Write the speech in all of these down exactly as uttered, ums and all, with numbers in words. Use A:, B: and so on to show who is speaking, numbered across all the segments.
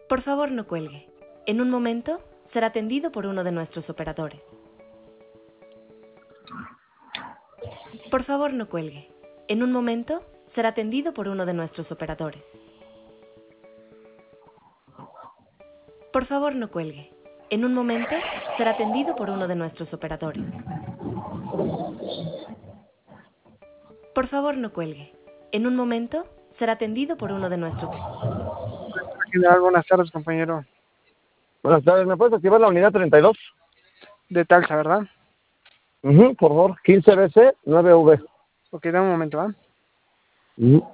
A: Por favor, no cuelgue. En un momento será atendido por uno de nuestros operadores. Por favor, no cuelgue. En un momento será atendido por uno de nuestros operadores. Por favor, no cuelgue. En un momento será atendido por uno de nuestros operadores. Por favor, no cuelgue. En un momento será atendido por uno de nuestros...
B: General, buenas tardes, compañero.
C: Buenas tardes, ¿me puedes activar la unidad treinta y dos?
B: De Talsa, ¿verdad?
C: Uh-huh, por favor, quince B C nueve V.
B: Ok, dame un momento, ¿ah? ¿eh?
C: Uh-huh.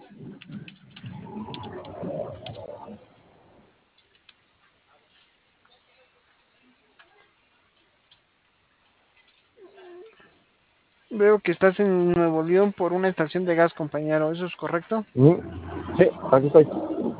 B: Veo que estás en Nuevo León por una estación de gas, compañero. ¿Eso es correcto?
C: Uh-huh. Sí, aquí estoy.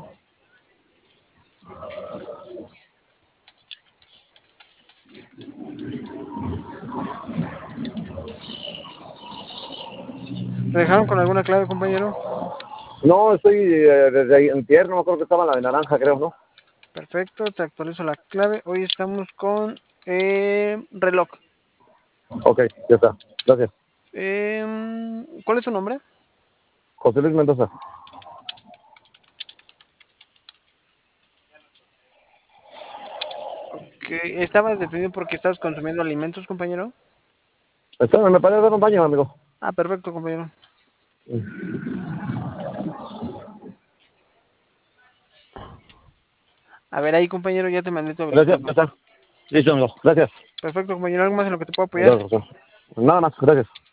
B: ¿Te dejaron con alguna clave, compañero?
C: No, estoy eh, desde ahí en tierno, me acuerdo que estaba en la de naranja, creo, ¿no?
B: Perfecto, te actualizo la clave. Hoy estamos con eh, reloj.
C: Ok, ya está, gracias.
B: Eh, ¿Cuál es su nombre?
C: José Luis Mendoza.
B: Ok, ¿estabas detenido porque estabas consumiendo alimentos, compañero?
C: Está, me paré a dar un baño, amigo.
B: Ah, perfecto, compañero. A ver, ahí, compañero, ya te mandé tu
C: Gracias,
B: habilitación.
C: ya está. Listo, amigo, gracias.
B: Perfecto, compañero. ¿Algo más en lo que te puedo apoyar?
C: Gracias. Nada más, gracias.